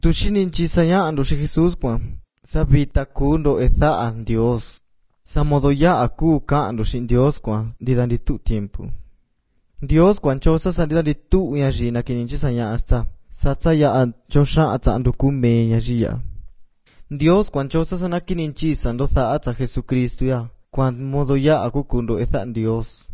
Tu shinin chisaya ando si Jesús kwa. Sabita kundo ethaan Dios. Sa modo ya aku ka ando sin Dios kwa. Didan di tu tiempo. Dios kwa chosa sa didan di tu yaji na kinin chisaya hasta. Satsa ya an chosha ata ando kume yaji ya. Dios kwa chosa sa na kinin chisa ando tha ata Jesucristo ya. Kwa modo ya aku kundo ethaan Dios.